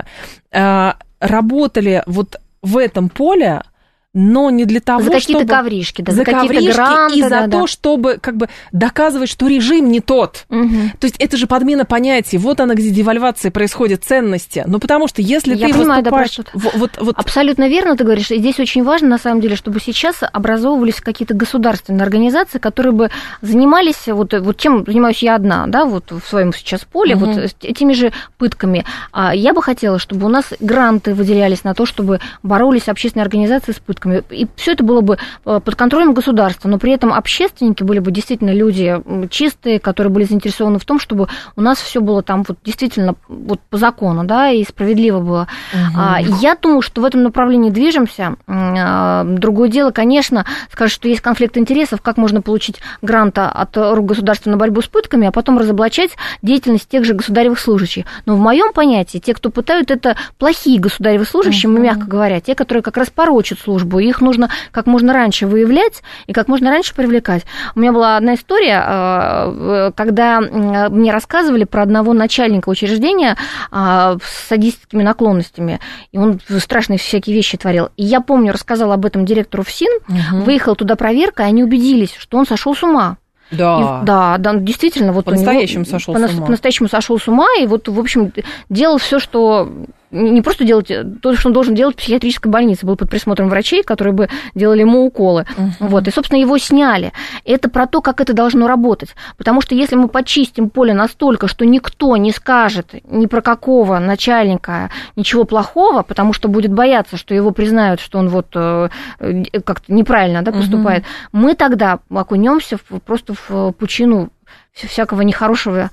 работали вот в этом поле, но не для того, за какие-то чтобы... ковришки, да, за, за какие-то ковришки гранты, и за да, то, да. чтобы как бы доказывать, что режим не тот. Угу. То есть это же подмена понятий. Вот она, где девальвация происходит, ценности. Ну, потому что если Я ты понимаю, выступаешь... Да, вот, вот, вот... Абсолютно верно ты говоришь. И здесь очень важно, на самом деле, чтобы сейчас образовывались какие-то государственные организации, которые бы занимались, вот, вот чем занимаюсь я одна, да, вот в своем сейчас поле, угу. вот этими же пытками. Я бы хотела, чтобы у нас гранты выделялись на то, чтобы боролись общественные организации с пытками. И все это было бы под контролем государства, но при этом общественники были бы действительно люди чистые, которые были заинтересованы в том, чтобы у нас все было там вот действительно вот по закону, да, и справедливо было. Угу. Я думаю, что в этом направлении движемся. Другое дело, конечно, скажут, что есть конфликт интересов, как можно получить грант от рук государства на борьбу с пытками, а потом разоблачать деятельность тех же государевых служащих. Но в моем понятии те, кто пытают, это плохие государевы служащие, угу. мягко говоря, те, которые как раз порочат службу, их нужно как можно раньше выявлять и как можно раньше привлекать. У меня была одна история, когда мне рассказывали про одного начальника учреждения с садистскими наклонностями, и он страшные всякие вещи творил. И я помню, рассказала об этом директору ФСИН, угу. выехала туда проверка, и они убедились, что он сошел с ума. Да. И, да, да, действительно, вот по-настоящему сошел по, с ума. По-настоящему сошел с ума, и вот, в общем, делал все, что не просто делать то, что он должен делать в психиатрической больнице, был под присмотром врачей, которые бы делали ему уколы. Uh-huh. Вот, и, собственно, его сняли. Это про то, как это должно работать. Потому что если мы почистим поле настолько, что никто не скажет ни про какого начальника ничего плохого, потому что будет бояться, что его признают, что он вот как-то неправильно, да, поступает, uh-huh. мы тогда окунемся в, просто в пучину всякого нехорошего,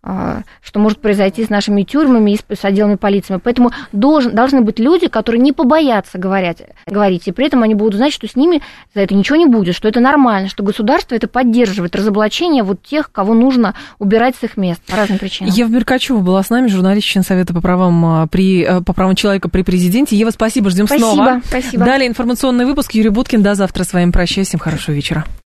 что может произойти с нашими тюрьмами и с отделами полиции. Поэтому должен, должны быть люди, которые не побоятся говорить, говорить, и при этом они будут знать, что с ними за это ничего не будет, что это нормально, что государство это поддерживает, разоблачение вот тех, кого нужно убирать с их мест по разным причинам. Ева Меркачева была с нами, журналист, член Совета по правам, при, по правам человека при президенте. Ева, спасибо, ждем спасибо, снова. Спасибо. Далее информационный выпуск. Юрий Буткин, до завтра с вами прощаюсь. Всем хорошего вечера.